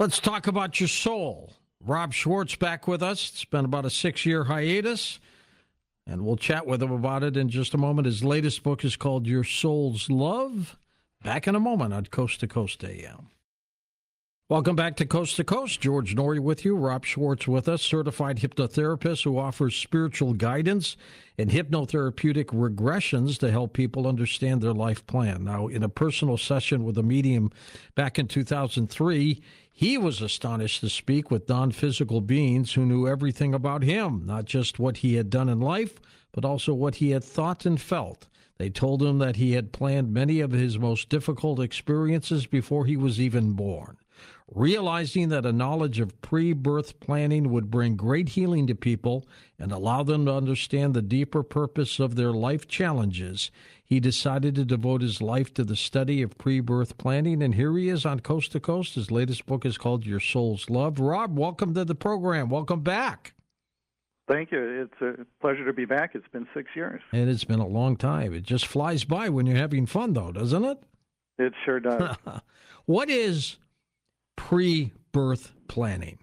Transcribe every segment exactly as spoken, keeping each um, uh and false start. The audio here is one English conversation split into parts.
Let's talk about your soul. Rob Schwartz back with us. It's been about a six-year hiatus, and we'll chat with him about it in just a moment. His latest book is called Your Soul's Love. Back in a moment on Coast to Coast A M. Welcome back to Coast to Coast. George Noory with you, Rob Schwartz with us, certified hypnotherapist who offers spiritual guidance and hypnotherapeutic regressions to help people understand their life plan. Now, in a personal session with a medium back in two thousand three, he was astonished to speak with non-physical beings who knew everything about him, not just what he had done in life, but also what he had thought and felt. They told him that he had planned many of his most difficult experiences before he was even born. Realizing that a knowledge of pre-birth planning would bring great healing to people and allow them to understand the deeper purpose of their life challenges, he decided to devote his life to the study of pre-birth planning, and here he is on Coast to Coast. His latest book is called Your Soul's Love. Rob, welcome to the program. Welcome back. Thank you. It's a pleasure to be back. It's been six years. And it's been a long time. It just flies by when you're having fun, though, doesn't it? It sure does. What is pre-birth planning?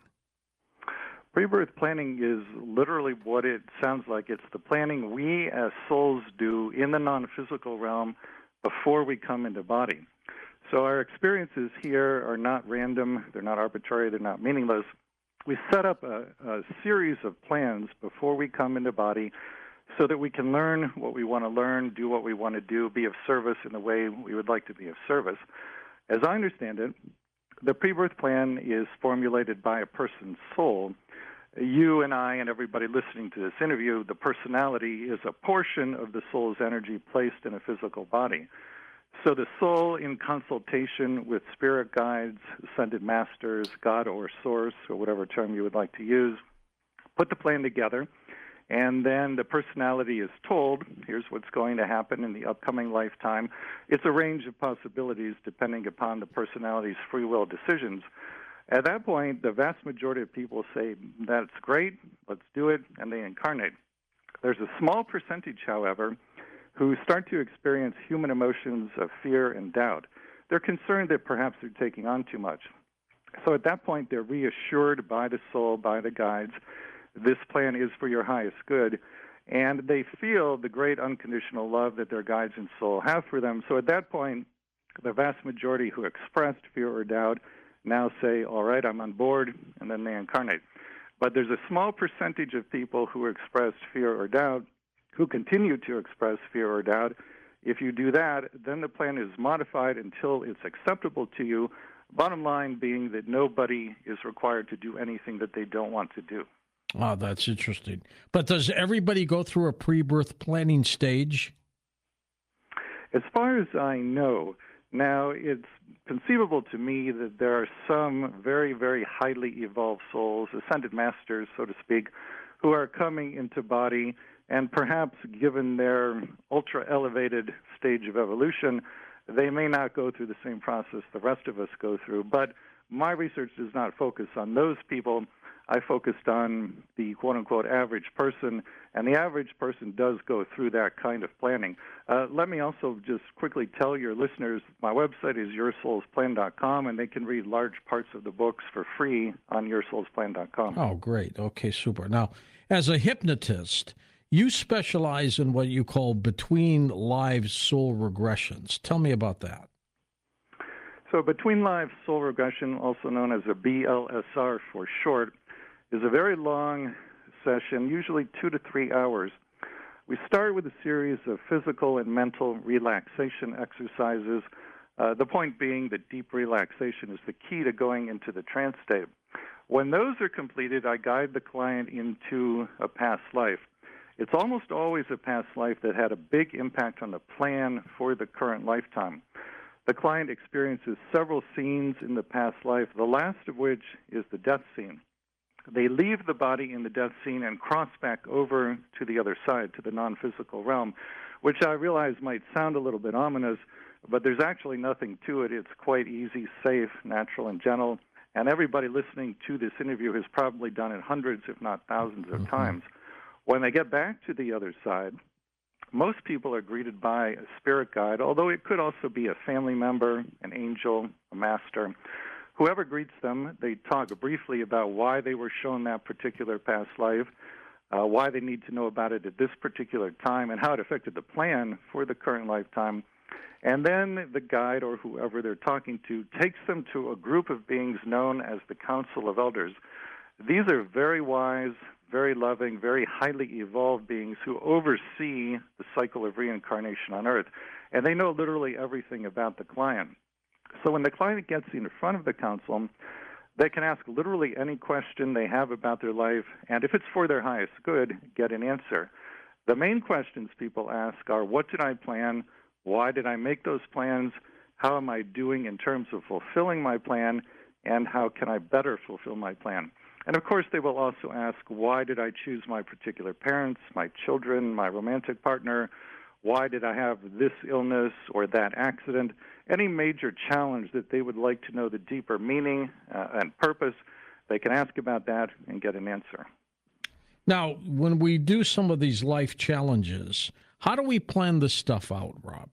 Pre-birth planning is literally what it sounds like. It's the planning we as souls do in the non-physical realm before we come into body. So our experiences here are not random, they're not arbitrary, they're not meaningless. We set up a, a series of plans before we come into body so that we can learn what we want to learn, do what we want to do, be of service in the way we would like to be of service. As I understand it, the pre-birth plan is formulated by a person's soul. You and I and everybody listening to this interview, the personality is a portion of the soul's energy placed in a physical body. So the soul, in consultation with spirit guides, ascended masters, God or source, or whatever term you would like to use, put the plan together, and then the personality is told, here's what's going to happen in the upcoming lifetime. It's a range of possibilities depending upon the personality's free will decisions. At that point, the vast majority of people say, that's great, let's do it, and they incarnate. There's a small percentage, however, who start to experience human emotions of fear and doubt. They're concerned that perhaps they're taking on too much. So at that point, they're reassured by the soul, by the guides, this plan is for your highest good, and they feel the great unconditional love that their guides and soul have for them. So at that point, the vast majority who expressed fear or doubt now say, all right, I'm on board, and then they incarnate. But there's a small percentage of people who expressed fear or doubt who continue to express fear or doubt. If you do that, then the plan is modified until it's acceptable to you, bottom line being that nobody is required to do anything that they don't want to do. Oh, that's interesting. But does everybody go through a pre-birth planning stage? As far as I know, now it's conceivable to me that there are some very, very highly evolved souls, ascended masters, so to speak, who are coming into body, and perhaps given their ultra-elevated stage of evolution, they may not go through the same process the rest of us go through. But my research does not focus on those people. I focused on the quote-unquote average person, and the average person does go through that kind of planning. Uh, let me also just quickly tell your listeners, my website is your souls plan dot com, and they can read large parts of the books for free on your souls plan dot com. Oh, great. Okay, super. Now, as a hypnotist, you specialize in what you call between lives soul regressions. Tell me about that. So between lives soul regression, also known as a B L S R for short, is a very long session, usually two to three hours. We start with a series of physical and mental relaxation exercises, uh, the point being that deep relaxation is the key to going into the trance state. When those are completed, I guide the client into a past life. It's almost always a past life that had a big impact on the plan for the current lifetime. The client experiences several scenes in the past life, the last of which is the death scene. They leave the body in the death scene and cross back over to the other side, to the non-physical realm, which I realize might sound a little bit ominous, but there's actually nothing to it. It's quite easy, safe, natural, and gentle, and everybody listening to this interview has probably done it hundreds, if not thousands of mm-hmm. times. When they get back to the other side, most people are greeted by a spirit guide, although it could also be a family member, an angel, a master, Whoever greets them, they talk briefly about why they were shown that particular past life, uh, why they need to know about it at this particular time, and how it affected the plan for the current lifetime. And then the guide or whoever they're talking to takes them to a group of beings known as the Council of Elders. These are very wise, very loving, very highly evolved beings who oversee the cycle of reincarnation on Earth. And they know literally everything about the client. So when the client gets in front of the council, they can ask literally any question they have about their life, and if it's for their highest good, get an answer. The main questions people ask are, what did I plan? Why did I make those plans? How am I doing in terms of fulfilling my plan? And how can I better fulfill my plan? And of course, they will also ask, why did I choose my particular parents, my children, my romantic partner? Why did I have this illness or that accident? Any major challenge that they would like to know the deeper meaning uh, and purpose, they can ask about that and get an answer. Now, when we do some of these life challenges, how do we plan this stuff out, Rob?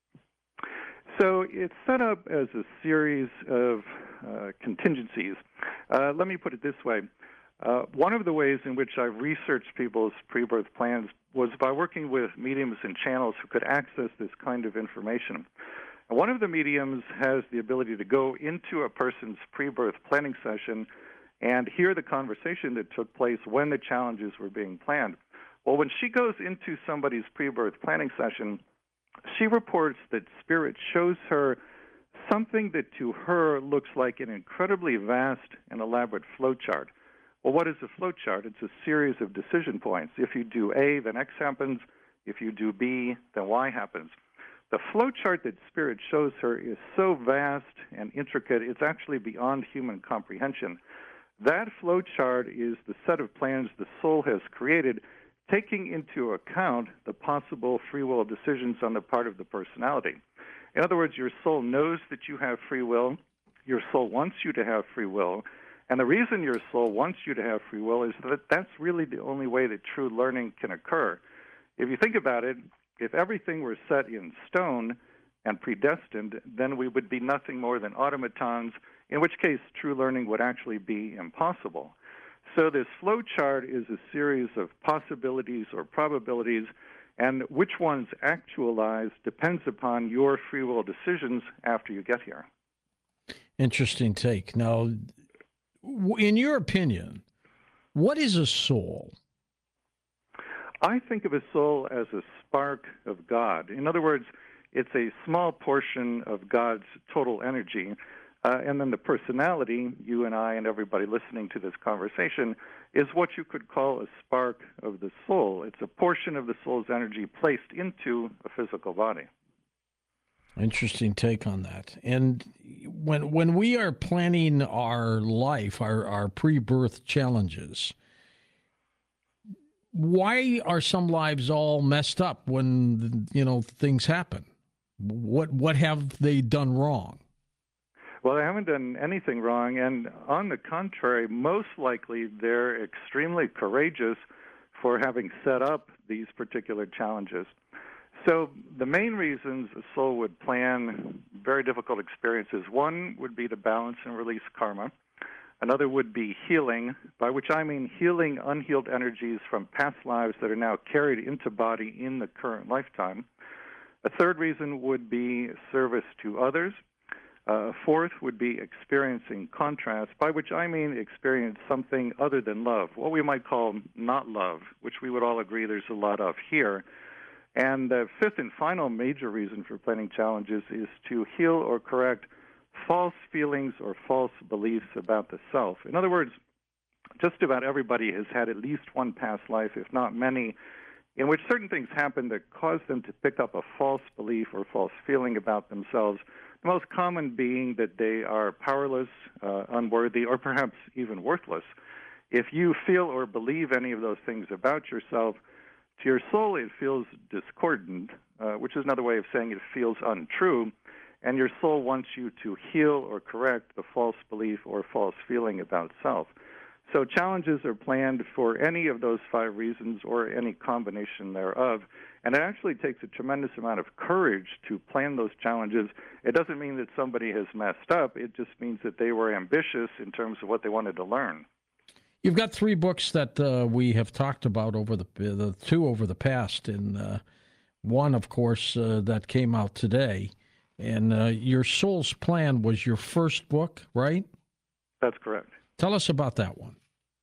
So it's set up as a series of uh, contingencies. Uh, let me put it this way. Uh, one of the ways in which I've researched people's pre-birth plans was by working with mediums and channels who could access this kind of information. And one of the mediums has the ability to go into a person's pre-birth planning session and hear the conversation that took place when the challenges were being planned. Well, when she goes into somebody's pre-birth planning session, she reports that Spirit shows her something that to her looks like an incredibly vast and elaborate flowchart. Well, what is a flowchart? It's a series of decision points. If you do A, then X happens. If you do B, then Y happens. The flowchart that Spirit shows her is so vast and intricate, it's actually beyond human comprehension. That flowchart is the set of plans the soul has created, taking into account the possible free will decisions on the part of the personality. In other words, your soul knows that you have free will. Your soul wants you to have free will. And the reason your soul wants you to have free will is that that's really the only way that true learning can occur. If you think about it, if everything were set in stone and predestined, then we would be nothing more than automatons, in which case true learning would actually be impossible. So this flow chart is a series of possibilities or probabilities, and which ones actualize depends upon your free will decisions after you get here. Interesting take. Now, in your opinion, what is a soul? I think of a soul as a spark of God. In other words, it's a small portion of God's total energy. Uh, and then the personality, you and I and everybody listening to this conversation, is what you could call a spark of the soul. It's a portion of the soul's energy placed into a physical body. Interesting take on that. And when when we are planning our life, our, our pre-birth challenges, why are some lives all messed up when, you know, things happen? What what have they done wrong? Well, they haven't done anything wrong, and on the contrary, most likely they're extremely courageous for having set up these particular challenges. So the main reasons a soul would plan very difficult experiences, one would be to balance and release karma. Another would be healing, by which I mean healing unhealed energies from past lives that are now carried into body in the current lifetime. A third reason would be service to others. Uh, fourth would be experiencing contrast, by which I mean experience something other than love, what we might call not love, which we would all agree there's a lot of here. And the fifth and final major reason for planning challenges is to heal or correct false feelings or false beliefs about the self. In other words, just about everybody has had at least one past life, if not many, in which certain things happened that caused them to pick up a false belief or false feeling about themselves, the most common being that they are powerless, uh, unworthy, or perhaps even worthless. If you feel or believe any of those things about yourself, to your soul it feels discordant, uh, which is another way of saying it feels untrue, and your soul wants you to heal or correct the false belief or false feeling about self. So challenges are planned for any of those five reasons or any combination thereof. And it actually takes a tremendous amount of courage to plan those challenges. It doesn't mean that somebody has messed up. It just means that they were ambitious in terms of what they wanted to learn. You've got three books that uh, we have talked about over the the two over the past, and uh, one, of course, uh, that came out today. And uh, Your Soul's Plan was your first book, right? That's correct. Tell us about that one.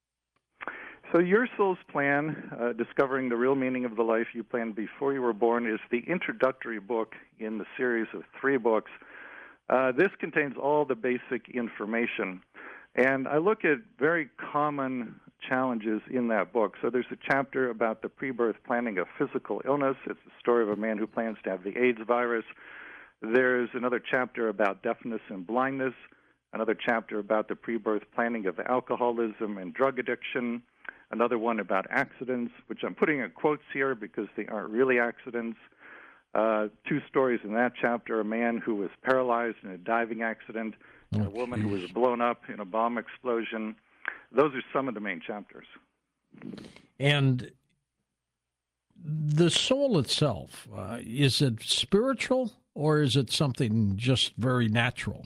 So Your Soul's Plan, uh, Discovering the Real Meaning of the Life You Planned Before You Were Born, is the introductory book in the series of three books. Uh, this contains all the basic information. And I look at very common challenges in that book. So there's a chapter about the pre-birth planning of physical illness. It's the story of a man who plans to have the AIDS virus. There's another chapter about deafness and blindness, another chapter about the pre-birth planning of alcoholism and drug addiction, another one about accidents, which I'm putting in quotes here because they aren't really accidents. Uh, two stories in that chapter, a man who was paralyzed in a diving accident, and a woman who was blown up in a bomb explosion. Those are some of the main chapters. And the soul itself, uh, is it spiritual or is it something just very natural?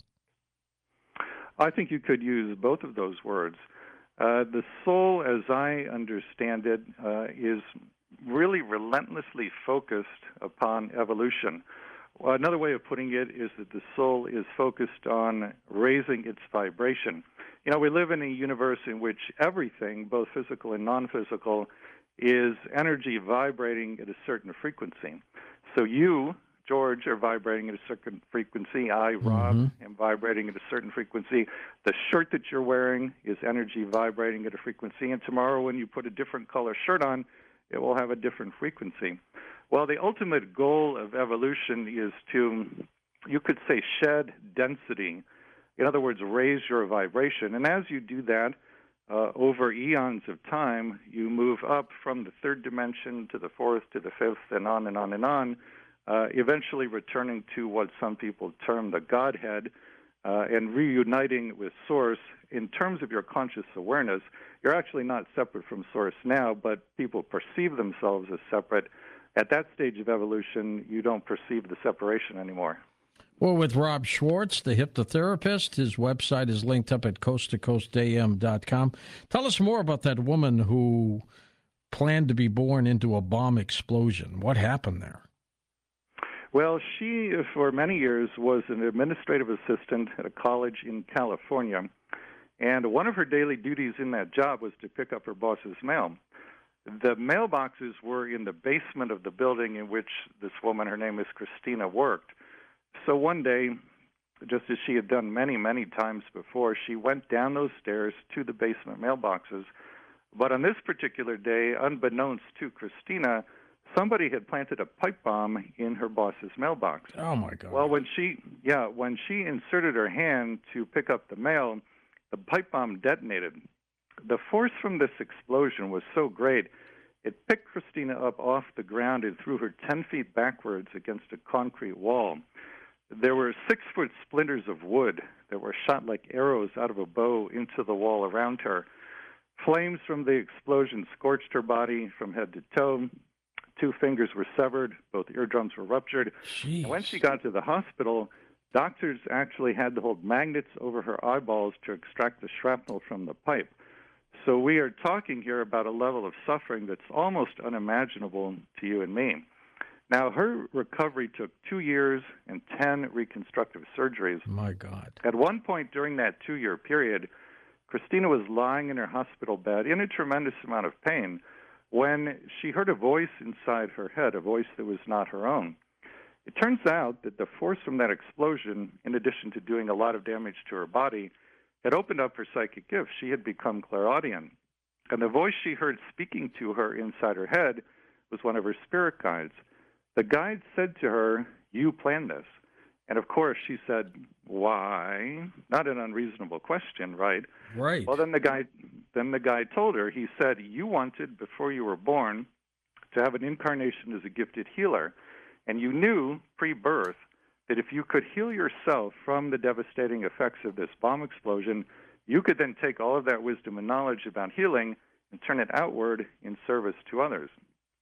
I think you could use both of those words. Uh, the soul, as I understand it, uh, is really relentlessly focused upon evolution. Well, another way of putting it is that the soul is focused on raising its vibration. You know, we live in a universe in which everything, both physical and non-physical, is energy vibrating at a certain frequency. So you, George, are vibrating at a certain frequency. I, Rob, mm-hmm. am vibrating at a certain frequency. The shirt that you're wearing is energy vibrating at a frequency. And tomorrow when you put a different color shirt on, it will have a different frequency. Well, the ultimate goal of evolution is to, you could say, shed density. In other words, raise your vibration. And as you do that, uh, over eons of time, you move up from the third dimension to the fourth to the fifth, and on and on and on, uh, eventually returning to what some people term the Godhead, uh, and reuniting with Source. In terms of your conscious awareness, you're actually not separate from Source now, but people perceive themselves as separate. At that stage of evolution, you don't perceive the separation anymore. Well, with Rob Schwartz, the hypnotherapist, his website is linked up at coast to coast a m dot com. Tell us more about that woman who planned to be born into a bomb explosion. What happened there? Well, she, for many years, was an administrative assistant at a college in California, and one of her daily duties in that job was to pick up her boss's mail. The mailboxes were in the basement of the building in which this woman, her name is Christina, worked. So one day, just as she had done many, many times before, she went down those stairs to the basement mailboxes. But on this particular day, unbeknownst to Christina, somebody had planted a pipe bomb in her boss's mailbox. Oh, my God. Well, when she, yeah, when she inserted her hand to pick up the mail, the pipe bomb detonated. The force from this explosion was so great, it picked Christina up off the ground and threw her ten feet backwards against a concrete wall. There were six-foot splinters of wood that were shot like arrows out of a bow into the wall around her. Flames from the explosion scorched her body from head to toe. Two fingers were severed. Both eardrums were ruptured. Jeez. And when she got to the hospital, doctors actually had to hold magnets over her eyeballs to extract the shrapnel from the pipe. So we are talking here about a level of suffering that's almost unimaginable to you and me. Now, her recovery took two years and ten reconstructive surgeries. My God. At one point during that two-year period, Christina was lying in her hospital bed in a tremendous amount of pain when she heard a voice inside her head, a voice that was not her own. It turns out that the force from that explosion, in addition to doing a lot of damage to her body, had opened up her psychic gifts. She had become clairaudient. And the voice she heard speaking to her inside her head was one of her spirit guides. The guide said to her, "You planned this." And of course she said, "Why?" Not an unreasonable question, right? Right. Well, then the guide, then the guide told her, he said, "You wanted, before you were born, to have an incarnation as a gifted healer. And you knew pre-birth that if you could heal yourself from the devastating effects of this bomb explosion, you could then take all of that wisdom and knowledge about healing and turn it outward in service to others."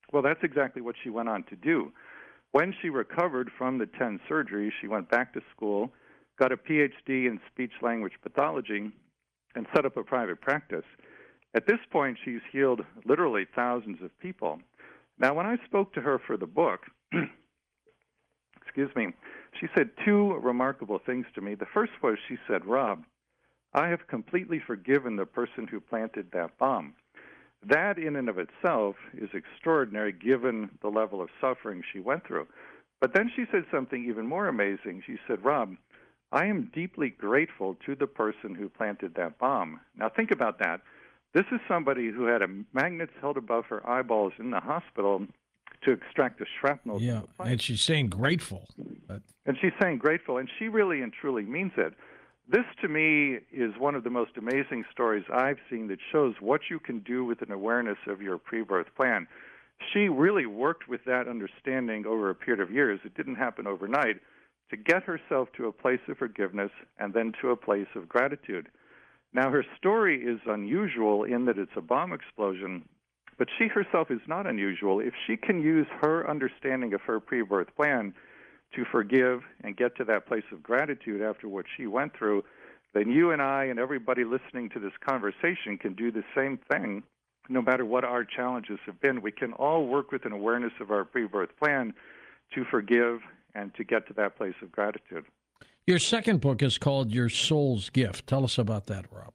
Well, that's exactly what she went on to do. When she recovered from the ten surgeries, she went back to school, got a P H D in speech-language pathology, and set up a private practice. At this point, she's healed literally thousands of people. Now, when I spoke to her for the book, excuse me, she said two remarkable things to me. The first was she said, Rob, I have completely forgiven the person who planted that bomb. That in and of itself is extraordinary given the level of suffering she went through. But then she said something even more amazing. She said, Rob, I am deeply grateful to the person who planted that bomb. Now think about that. This is somebody who had a magnets held above her eyeballs in the hospital to extract the shrapnel. Yeah, and she's saying grateful. But... And she's saying grateful, and she really and truly means it. This, to me, is one of the most amazing stories I've seen that shows what you can do with an awareness of your pre-birth plan. She really worked with that understanding over a period of years. It didn't happen overnight, to get herself to a place of forgiveness and then to a place of gratitude. Now, her story is unusual in that it's a bomb explosion, but she herself is not unusual. If she can use her understanding of her pre-birth plan to forgive and get to that place of gratitude after what she went through, then you and I and everybody listening to this conversation can do the same thing no matter what our challenges have been. We can all work with an awareness of our pre-birth plan to forgive and to get to that place of gratitude. Your second book is called Your Soul's Gift. Tell us about that, Rob.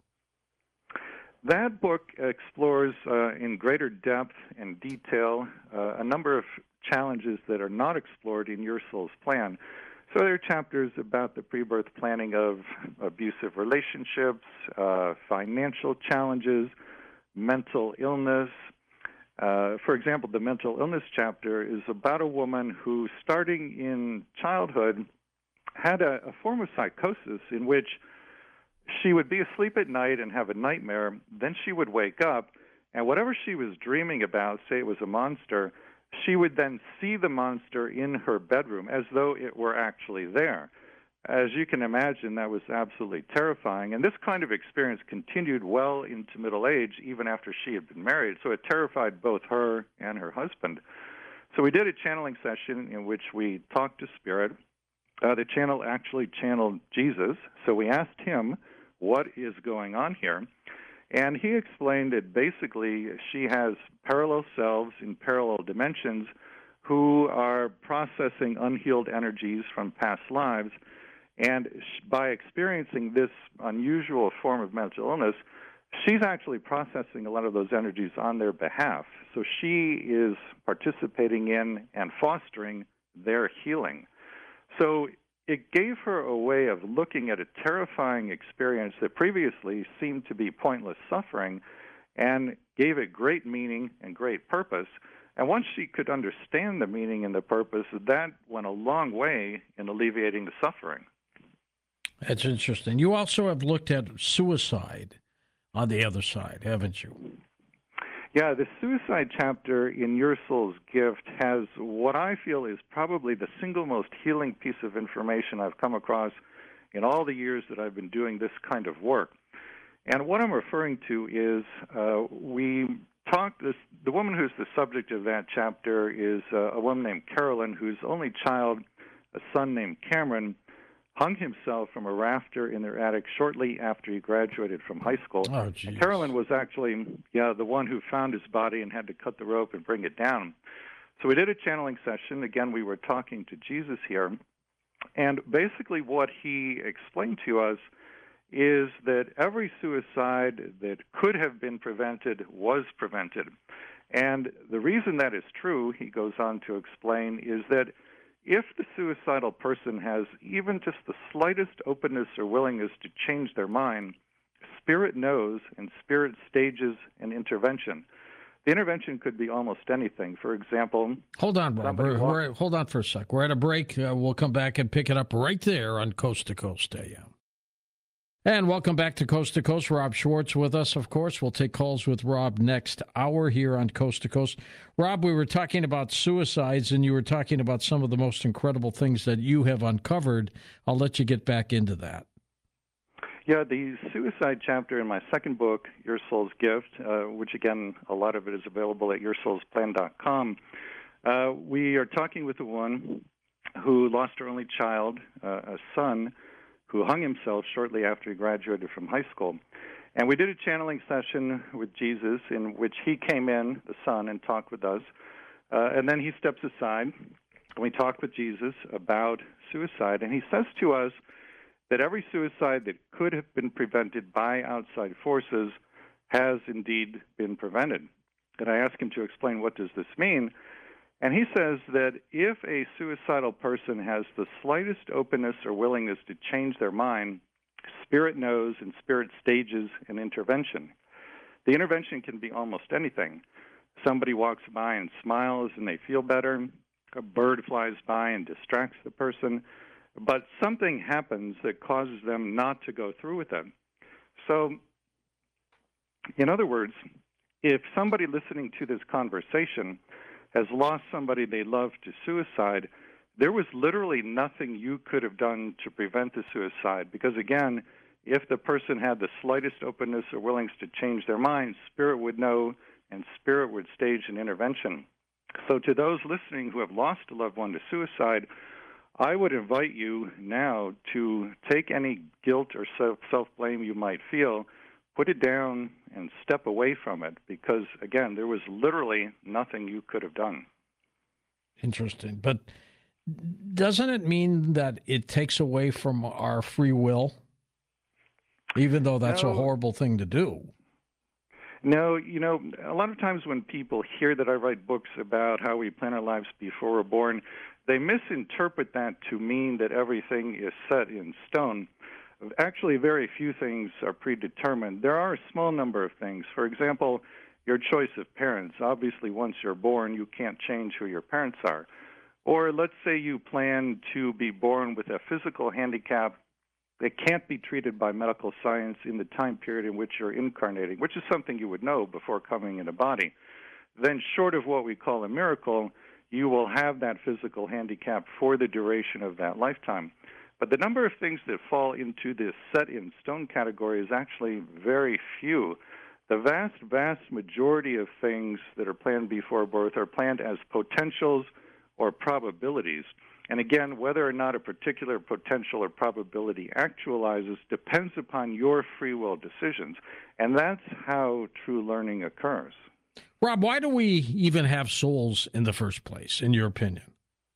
That book explores uh, in greater depth and detail uh, a number of challenges that are not explored in Your Soul's Plan. So there are chapters about the pre-birth planning of abusive relationships, uh, financial challenges, mental illness. Uh, for example, the mental illness chapter is about a woman who, starting in childhood, had a, a form of psychosis in which she would be asleep at night and have a nightmare. Then she would wake up, and whatever she was dreaming about, say it was a monster, she would then see the monster in her bedroom as though it were actually there. As you can imagine, that was absolutely terrifying. And this kind of experience continued well into middle age, even after she had been married. So it terrified both her and her husband. So we did a channeling session in which we talked to Spirit. Uh, the channel actually channeled Jesus. So we asked him, what is going on here? And he explained that basically she has parallel selves in parallel dimensions who are processing unhealed energies from past lives. And by experiencing this unusual form of mental illness, she's actually processing a lot of those energies on their behalf. So she is participating in and fostering their healing. So it gave her a way of looking at a terrifying experience that previously seemed to be pointless suffering and gave it great meaning and great purpose. And once she could understand the meaning and the purpose, that went a long way in alleviating the suffering. That's interesting. You also have looked at suicide on the other side, haven't you? Yeah, the suicide chapter in Your Soul's Gift has what I feel is probably the single most healing piece of information I've come across in all the years that I've been doing this kind of work. And what I'm referring to is uh, we talked, this, the woman who's the subject of that chapter is uh, a woman named Carolyn, whose only child, a son named Cameron, hung himself from a rafter in their attic shortly after he graduated from high school. Oh, and Carolyn was actually, yeah, the one who found his body and had to cut the rope and bring it down. So we did a channeling session. Again, we were talking to Jesus here. And basically what he explained to us is that every suicide that could have been prevented was prevented. And the reason that is true, he goes on to explain, is that if the suicidal person has even just the slightest openness or willingness to change their mind, Spirit knows and Spirit stages an intervention. The intervention could be almost anything. For example... Hold on, Rob. We're, we're, hold on for a sec. We're at a break. Uh, we'll come back and pick it up right there on Coast to Coast A M. And welcome back to Coast to Coast. Rob Schwartz with us, of course. We'll take calls with Rob next hour here on Coast to Coast. Rob, we were talking about suicides, and you were talking about some of the most incredible things that you have uncovered. I'll let you get back into that. Yeah, the suicide chapter in my second book, Your Soul's Gift, uh, which again, a lot of it is available at your souls plan dot com. Uh, we are talking with a woman who lost her only child, uh, a son, who hung himself shortly after he graduated from high school. And we did a channeling session with Jesus in which he came in, the son, and talked with us. Uh, and then he steps aside, and we talk with Jesus about suicide. And he says to us that every suicide that could have been prevented by outside forces has indeed been prevented. And I ask him to explain, what does this mean? And he says that if a suicidal person has the slightest openness or willingness to change their mind, Spirit knows and Spirit stages an intervention. The intervention can be almost anything. Somebody walks by and smiles and they feel better. A bird flies by and distracts the person. But something happens that causes them not to go through with it. So, in other words, if somebody listening to this conversation has lost somebody they love to suicide, there was literally nothing you could have done to prevent the suicide. Because again, if the person had the slightest openness or willingness to change their mind, Spirit would know and Spirit would stage an intervention. So to those listening who have lost a loved one to suicide, I would invite you now to take any guilt or self-blame you might feel, put it down, and step away from it, because, again, there was literally nothing you could have done. Interesting. But doesn't it mean that it takes away from our free will, even though that's no, a horrible thing to do? No, you know, a lot of times when people hear that I write books about how we plan our lives before we're born, they misinterpret that to mean that everything is set in stone. Actually, very few things are predetermined. There are a small number of things. For example, your choice of parents. Obviously, once you're born, you can't change who your parents are. Or let's say you plan to be born with a physical handicap that can't be treated by medical science in the time period in which you're incarnating, which is something you would know before coming in a body. Then, short of what we call a miracle, you will have that physical handicap for the duration of that lifetime. But the number of things that fall into this set-in-stone category is actually very few. The vast, vast majority of things that are planned before birth are planned as potentials or probabilities. And again, whether or not a particular potential or probability actualizes depends upon your free will decisions. And that's how true learning occurs. Rob, why do we even have souls in the first place, in your opinion?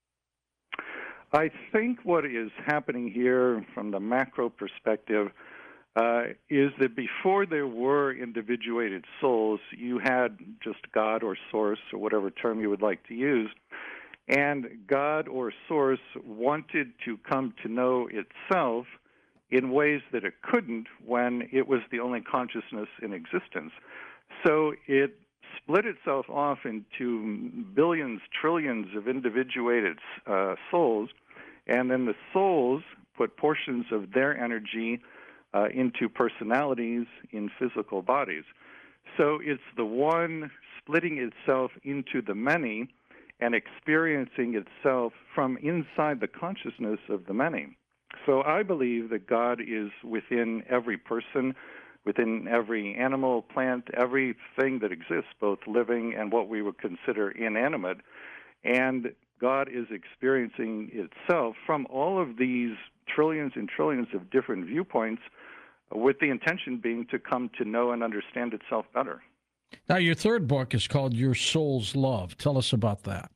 I think what is happening here from the macro perspective uh, is that before there were individuated souls, you had just God or Source, or whatever term you would like to use, and God or Source wanted to come to know itself in ways that it couldn't when it was the only consciousness in existence. So it split itself off into billions, trillions of individuated uh, souls, and then the souls put portions of their energy uh, into personalities in physical bodies. So it's the one splitting itself into the many and experiencing itself from inside the consciousness of the many. So I believe that God is within every person, within every animal, plant, everything that exists, both living and what we would consider inanimate. And God is experiencing itself from all of these trillions and trillions of different viewpoints, with the intention being to come to know and understand itself better. Now, your third book is called Your Soul's Love. Tell us about that.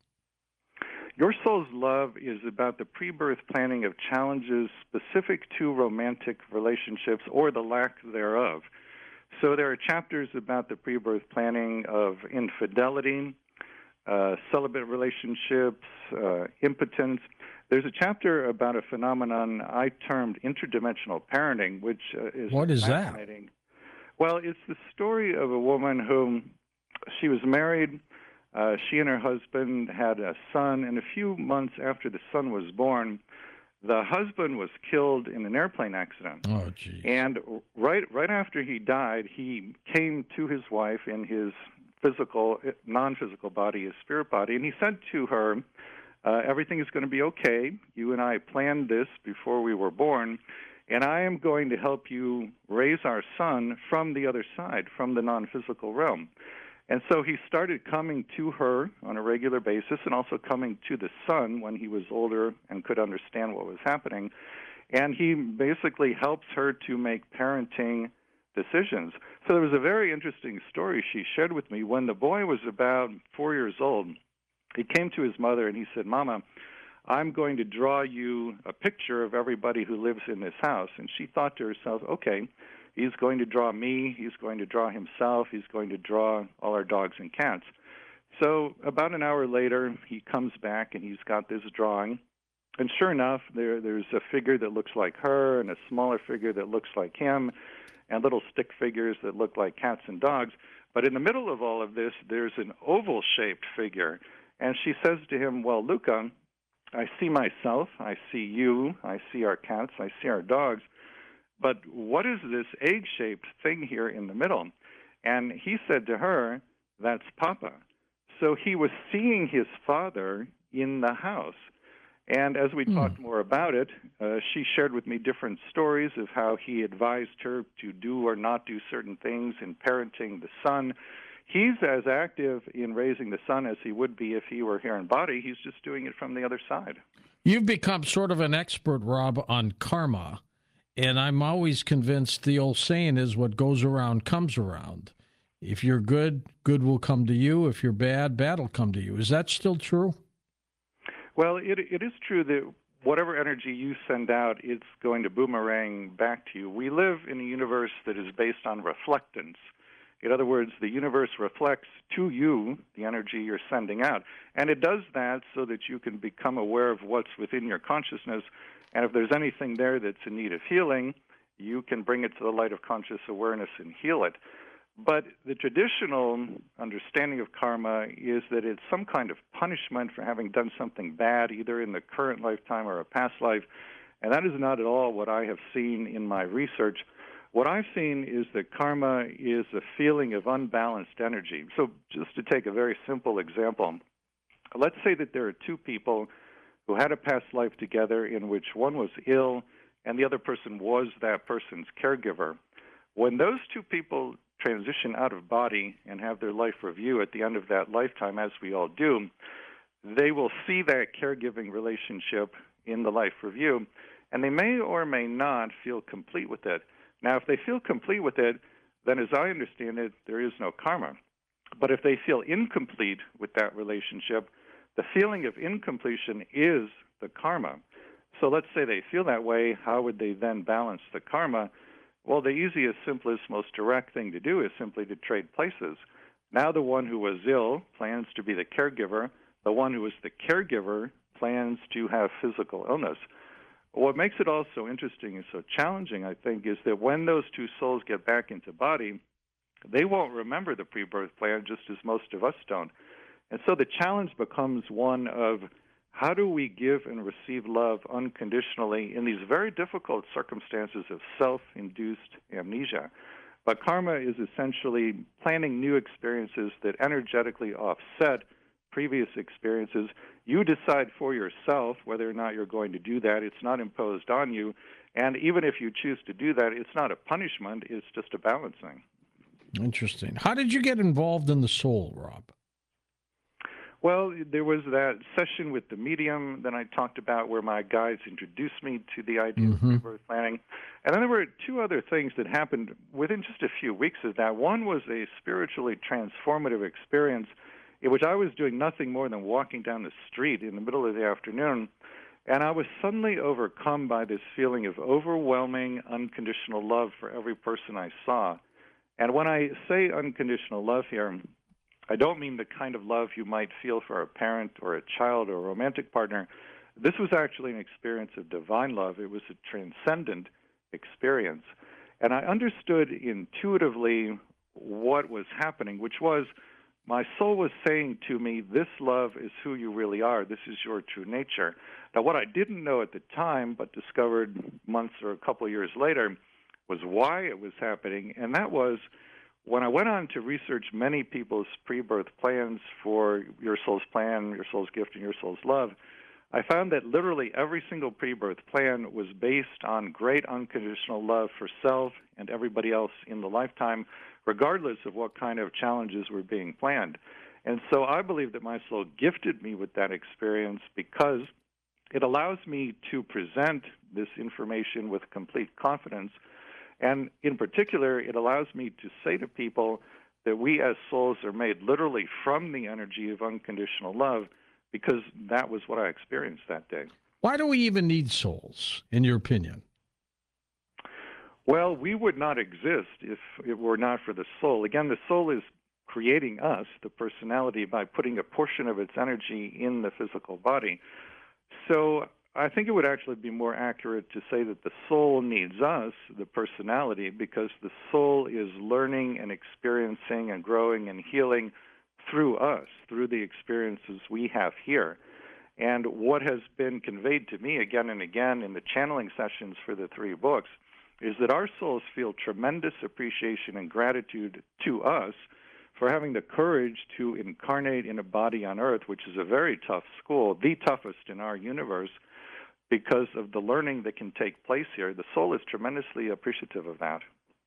Your Soul's Love is about the pre-birth planning of challenges specific to romantic relationships or the lack thereof. So there are chapters about the pre-birth planning of infidelity, uh, celibate relationships, uh, impotence. There's a chapter about a phenomenon I termed interdimensional parenting, which uh, is what is fascinating. that? Well, it's the story of a woman whom she was married. Uh, she and her husband had a son, and a few months after the son was born, the husband was killed in an airplane accident. Oh, geez. And right, right after he died, he came to his wife in his physical, non-physical body, his spirit body, and he said to her, uh, everything is going to be okay. You and I planned this before we were born, and I am going to help you raise our son from the other side, from the non-physical realm. And so he started coming to her on a regular basis and also coming to the son when he was older and could understand what was happening. And he basically helps her to make parenting decisions. So there was a very interesting story she shared with me. When the boy was about four years old, he came to his mother and he said, "Mama, I'm going to draw you a picture of everybody who lives in this house." And she thought to herself, okay, he's going to draw me, he's going to draw himself, he's going to draw all our dogs and cats. So about an hour later, he comes back and he's got this drawing. And sure enough, there there's a figure that looks like her and a smaller figure that looks like him and little stick figures that look like cats and dogs. But in the middle of all of this, there's an oval-shaped figure. And she says to him, "Well, Luca, I see myself, I see you, I see our cats, I see our dogs, but what is this egg-shaped thing here in the middle?" And he said to her, "That's Papa." So he was seeing his father in the house. And as we mm. talked more about it, uh, she shared with me different stories of how he advised her to do or not do certain things in parenting the son. He's as active in raising the son as he would be if he were here in body. He's just doing it from the other side. You've become sort of an expert, Rob, on karma. And I'm always convinced the old saying is what goes around comes around. If you're good, good will come to you. If you're bad, bad will come to you. Is that still true? Well, it it is true that whatever energy you send out, it's going to boomerang back to you. We live in a universe that is based on reflectance. In other words, the universe reflects to you the energy you're sending out. And it does that so that you can become aware of what's within your consciousness. And if there's anything there that's in need of healing, you can bring it to the light of conscious awareness and heal it. But the traditional understanding of karma is that it's some kind of punishment for having done something bad, either in the current lifetime or a past life. And that is not at all what I have seen in my research. What I've seen is that karma is a feeling of unbalanced energy. So just to take a very simple example, let's say that there are two people who had a past life together in which one was ill and the other person was that person's caregiver. When those two people transition out of body and have their life review at the end of that lifetime, as we all do, they will see that caregiving relationship in the life review, and they may or may not feel complete with it. Now, if they feel complete with it, then as I understand it, there is no karma. But if they feel incomplete with that relationship, the feeling of incompletion is the karma. So let's say they feel that way, how would they then balance the karma? Well, the easiest, simplest, most direct thing to do is simply to trade places. Now the one who was ill plans to be the caregiver. The one who is the caregiver plans to have physical illness. What makes it all so interesting and so challenging, I think, is that when those two souls get back into body, they won't remember the pre-birth plan just as most of us don't. And so the challenge becomes one of how do we give and receive love unconditionally in these very difficult circumstances of self-induced amnesia? But karma is essentially planning new experiences that energetically offset previous experiences. You decide for yourself whether or not you're going to do that. It's not imposed on you. And even if you choose to do that, it's not a punishment. It's just a balancing. Interesting. How did you get involved in the soul, Rob? Well, there was that session with the medium that I talked about where my guides introduced me to the idea mm-hmm. of birth planning. And then there were two other things that happened within just a few weeks of that. One was a spiritually transformative experience in which I was doing nothing more than walking down the street in the middle of the afternoon, and I was suddenly overcome by this feeling of overwhelming unconditional love for every person I saw. And when I say unconditional love here, I don't mean the kind of love you might feel for a parent or a child or a romantic partner. This was actually an experience of divine love. It was a transcendent experience. And I understood intuitively what was happening, which was my soul was saying to me, this love is who you really are. This is your true nature. Now, what I didn't know at the time, but discovered months or a couple of years later, was why it was happening. And that was when I went on to research many people's pre-birth plans for Your Soul's Plan, Your Soul's Gift, and Your Soul's Love, I found that literally every single pre-birth plan was based on great unconditional love for self and everybody else in the lifetime, regardless of what kind of challenges were being planned. And so I believe that my soul gifted me with that experience because it allows me to present this information with complete confidence. And in particular, it allows me to say to people that we as souls are made literally from the energy of unconditional love, because that was what I experienced that day. Why do we even need souls, in your opinion? Well, we would not exist if it were not for the soul. Again, the soul is creating us, the personality, by putting a portion of its energy in the physical body. So I think it would actually be more accurate to say that the soul needs us, the personality, because the soul is learning and experiencing and growing and healing through us, through the experiences we have here. And what has been conveyed to me again and again in the channeling sessions for the three books is that our souls feel tremendous appreciation and gratitude to us for having the courage to incarnate in a body on Earth, which is a very tough school, the toughest in our universe, because of the learning that can take place here. The soul is tremendously appreciative of that.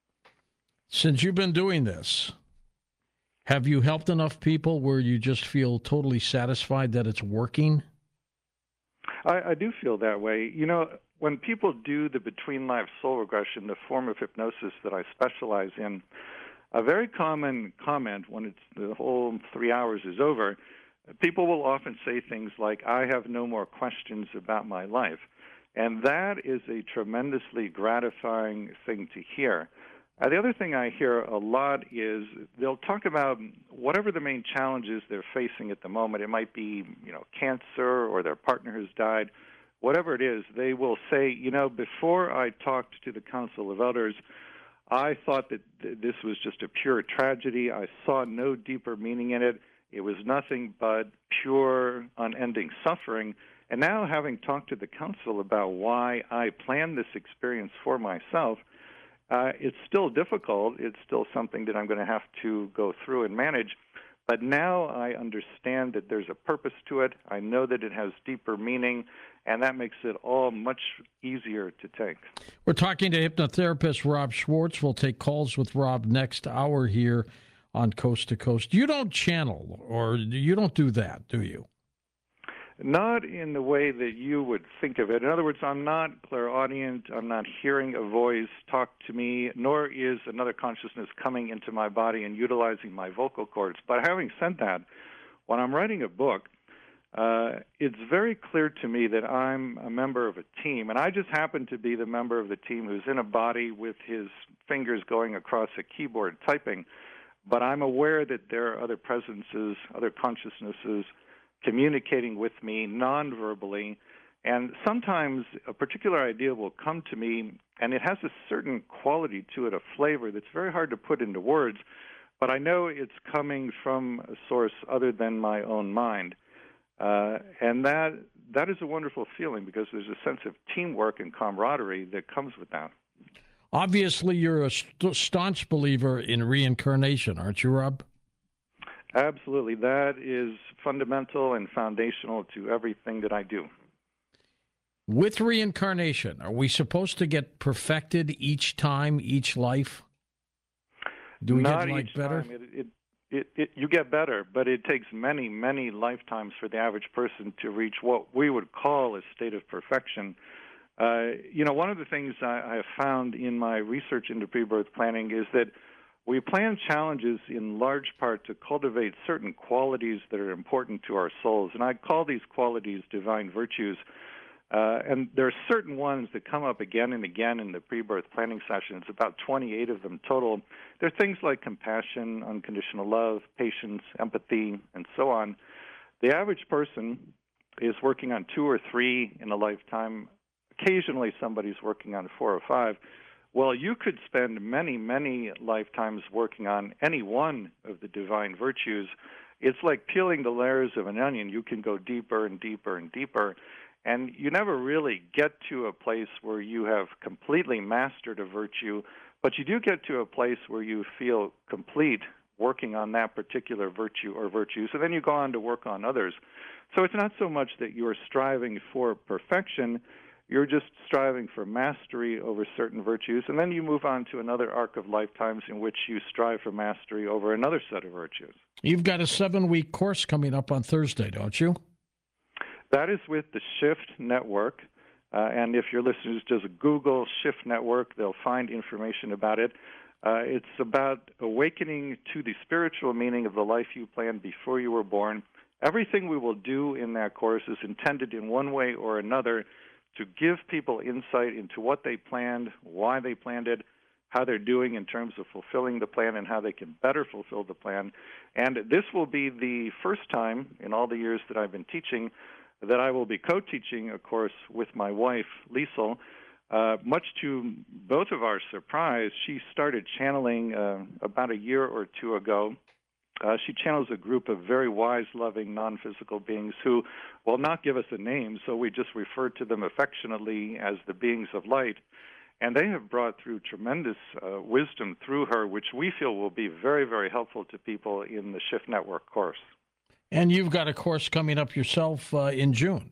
Since you've been doing this, have you helped enough people where you just feel totally satisfied that it's working? I, I do feel that way. You know, when people do the between life soul regression, the form of hypnosis that I specialize in, a very common comment when it's the whole three hours is over, people will often say things like, I have no more questions about my life. And that is a tremendously gratifying thing to hear. Uh, the other thing I hear a lot is they'll talk about whatever the main challenges they're facing at the moment. It might be, you know, cancer or their partner has died. Whatever it is, they will say, you know, before I talked to the Council of Elders, I thought that th- this was just a pure tragedy. I saw no deeper meaning in it. It was nothing but pure, unending suffering. And now, having talked to the Council about why I planned this experience for myself, Uh, it's still difficult. It's still something that I'm going to have to go through and manage. But now I understand that there's a purpose to it. I know that it has deeper meaning, and that makes it all much easier to take. We're talking to hypnotherapist Rob Schwartz. We'll take calls with Rob next hour here on Coast to Coast. You don't channel, or you don't do that, do you? Not in the way that you would think of it. In other words, I'm not clairaudient. I'm not hearing a voice talk to me, nor is another consciousness coming into my body and utilizing my vocal cords. But having said that, when I'm writing a book, uh, it's very clear to me that I'm a member of a team, and I just happen to be the member of the team who's in a body with his fingers going across a keyboard typing. But I'm aware that there are other presences, other consciousnesses, communicating with me non-verbally, and sometimes a particular idea will come to me, and it has a certain quality to it, a flavor that's very hard to put into words, but I know it's coming from a source other than my own mind. Uh, and that that is a wonderful feeling because there's a sense of teamwork and camaraderie that comes with that. Obviously, you're a st- staunch believer in reincarnation, aren't you, Rob? Absolutely. That is fundamental and foundational to everything that I do. With reincarnation, are we supposed to get perfected each time, each life? Do we Not get like each better? Time. It, it, it, it, you get better, but it takes many, many lifetimes for the average person to reach what we would call a state of perfection. Uh, you know, one of the things I, I have found in my research into pre-birth planning is that we plan challenges in large part to cultivate certain qualities that are important to our souls, and I call these qualities divine virtues. Uh, and there are certain ones that come up again and again in the pre-birth planning sessions, about twenty-eight of them total. There are things like compassion, unconditional love, patience, empathy, and so on. The average person is working on two or three in a lifetime. Occasionally somebody's working on four or five. Well, you could spend many, many lifetimes working on any one of the divine virtues. It's like peeling the layers of an onion. You can go deeper and deeper and deeper, and you never really get to a place where you have completely mastered a virtue, but you do get to a place where you feel complete working on that particular virtue or virtues, and then you go on to work on others. So it's not so much that you're striving for perfection, you're just striving for mastery over certain virtues, and then you move on to another arc of lifetimes in which you strive for mastery over another set of virtues. You've got a seven-week course coming up on Thursday, don't you? That is with the Shift Network, uh, and if your listeners just Google Shift Network, they'll find information about it. Uh, it's about awakening to the spiritual meaning of the life you planned before you were born. Everything we will do in that course is intended in one way or another to give people insight into what they planned, why they planned it, how they're doing in terms of fulfilling the plan, and how they can better fulfill the plan. And this will be the first time in all the years that I've been teaching that I will be co-teaching a course with my wife, Liesel. Uh, much to both of our surprise, she started channeling uh, about a year or two ago. Uh, she channels a group of very wise, loving, non-physical beings who will not give us a name, so we just refer to them affectionately as the beings of light. And they have brought through tremendous uh, wisdom through her, which we feel will be very, very helpful to people in the Shift Network course. And you've got a course coming up yourself uh, in June.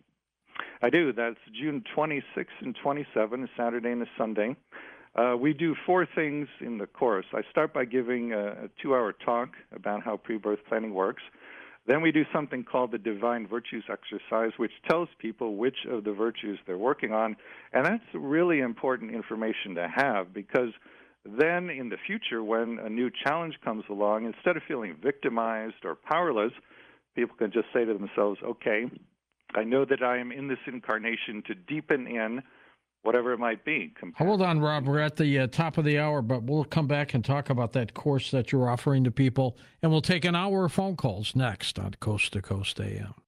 I do. That's June twenty-sixth and twenty-seventh, a Saturday and a Sunday. Uh, we do four things in the course. I start by giving a, a two-hour talk about how pre-birth planning works. Then we do something called the Divine Virtues Exercise, which tells people which of the virtues they're working on. And that's really important information to have, because then in the future, when a new challenge comes along, instead of feeling victimized or powerless, people can just say to themselves, okay, I know that I am in this incarnation to deepen in whatever it might be. Hold on, Rob. We're at the uh, top of the hour, but we'll come back and talk about that course that you're offering to people, and we'll take an hour of phone calls next on Coast to Coast A M.